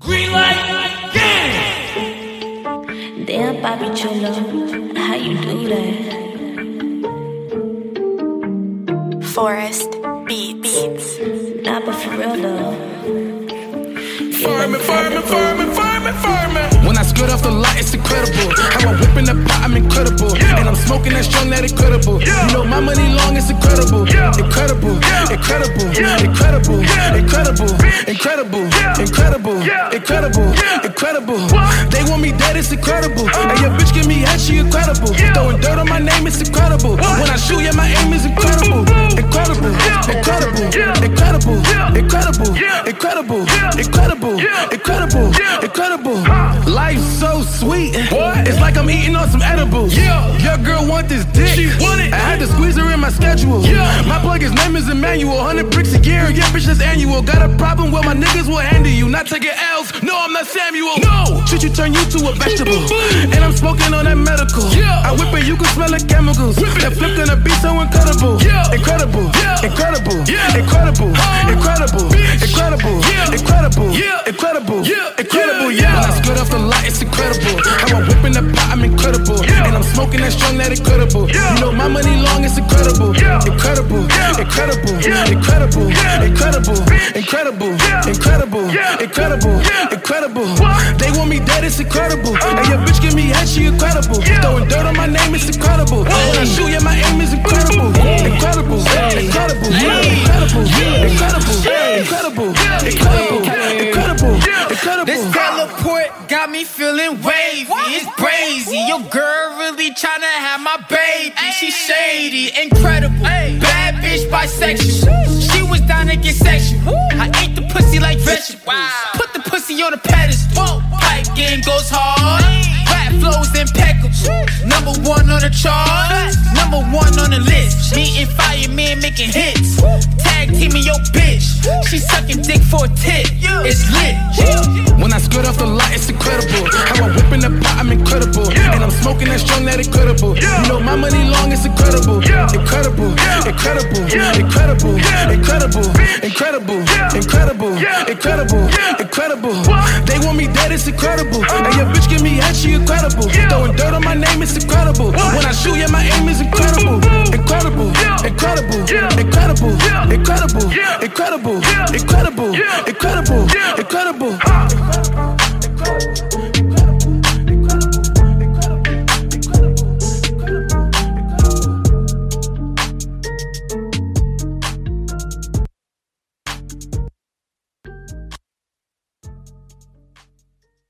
Green light, gang! Damn, Bobby Chulo, how you do that? Forest Beats. Nah, but for real though. Farmin'. When I spit off the light, it's incredible. How I'm whipping the pot, I'm incredible. And I'm smoking that strong, that incredible. You know my money long, it's incredible. Incredible. They want me dead, it's incredible. And your bitch give me head, she incredible. Throwing dirt on my name, it's incredible. When I shoot, yeah, my aim is incredible. Incredible. Life's so sweet. It's like I'm eating on some edibles. Your girl want this dick. She want it. I had to squeeze her in my schedule. My plug, his name is Emmanuel. 100 bricks a year, yeah, bitch, that's annual. Got a problem, well, my niggas will handle you. Not taking L's, no, I'm not Samuel. No, should you turn you to a vegetable? And I'm smoking on that medical. I whip it, you can smell the chemicals. That flip gonna be so incredible. Incredible. When I split off the light, it's incredible. How I'm whipping the pot, I'm incredible. And I'm smoking that strong, that incredible. You know my money long, it's incredible. Incredible. They want me dead, it's incredible. And your bitch give me head, she incredible. Throwing dirt on my name, it's incredible. When I shoot, yeah, my aim is incredible. Incredible. This teleport got me feeling wavy. It's crazy. Your girl really tryna have my baby. She shady, incredible. Bad bitch, bisexual. She was down to get sexual. I ate the pussy like vegetables. Put the pussy on a pedestal. Pipe game goes hard. Rap flows impeccable. Number one on the chart. Number one on the list. Meeting firemen making hits. Tag teaming your bitch. She sucking dick for a tit. It's lit. When I split off the light, it's incredible. How I'm whipping the pot, I'm incredible. And I'm smoking that strong, that incredible. You know my money long, it's incredible. Incredible. They want me dead, it's incredible. And your bitch give me head, she incredible. Throwing dirt on my name, it's incredible. When I shoot, yeah, my aim is incredible. Incredible.